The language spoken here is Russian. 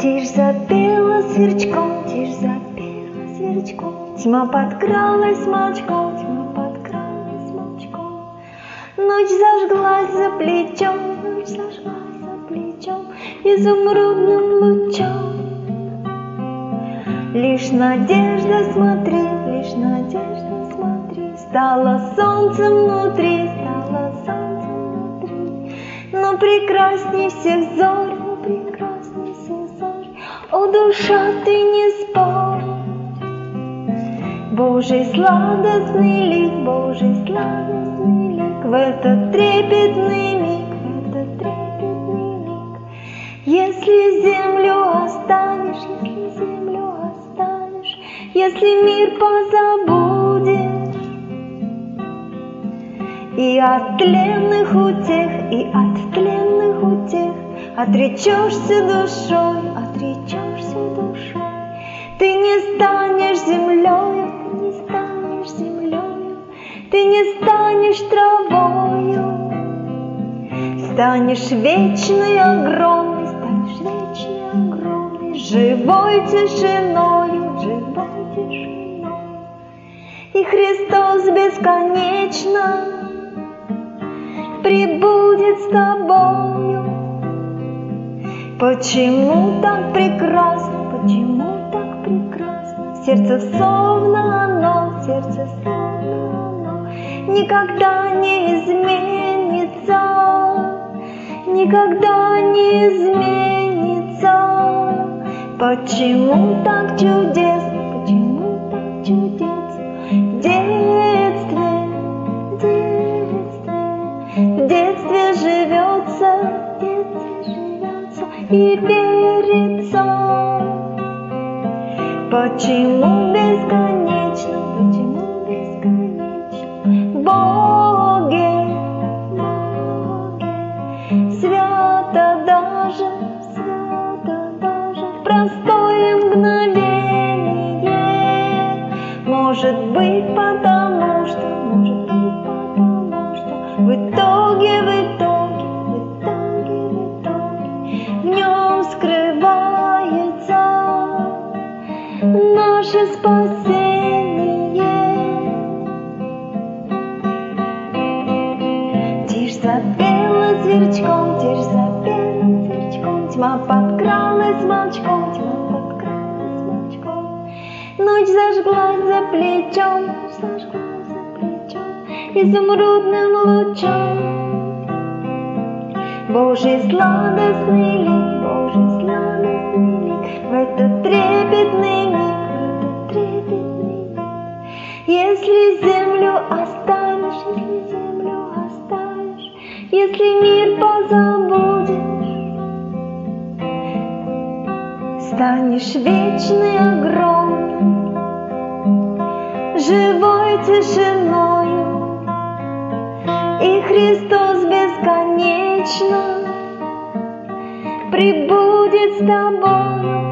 Тишь запела сверчком, тишь запела сверчком, тьма подкралась молчком, тьма подкралась молчком. Ночь зажглась за плечом, ночь зажглась за плечом изумрудным лучом. Лишь надежда, смотри, лишь надежда, смотри, стало солнцем внутри, стало солнцем внутри. Но прекрасней всех зорь, но прекрасней всех зорь, о, душа, ты не спорь. Божий сладостный лик, Божий сладостный лик, в этот трепетный миг, в этот трепетный миг. Если землю оставишь, если землю оставишь, если мир позабудешь, и от тленных утех, и от тленных утех отречешься душой, отречешься душой. Ты не станешь землею, ты не станешь землею, ты не станешь травою, станешь вечной, огромной, станешь вечной, огромной, живой тишиною, живой тишиной. И Христос бесконечно пребудет с тобою. Почему так прекрасно, почему так прекрасно, сердце словно оно, сердце словно оно никогда не изменится, никогда не изменится. Почему так чудесно, почему так чудесно в детстве, в детстве, в детстве живется, в детстве живется и верится. Почему бесконечно, почему бесконечно в Боге, Боге свято даже в простое мгновение. Может быть, потому что в итоге в нем скрывается наше спасение. Тишь запела сверчком, тишь запела сверчком, тьма подкралась молчком, тьма подкралась молчком. Ночь зажглась за плечом, ночь зажглась за плечом изумрудным лучом. Божий сладостный лик, Божий сладостный лик, в этот трепетный миг, в этот трепетный миг. Если землю оставишь, если землю оставишь, если мир позабудешь, станешь вечной, огромной, живой тишиною. И Христос бесконечно пребудет с тобою.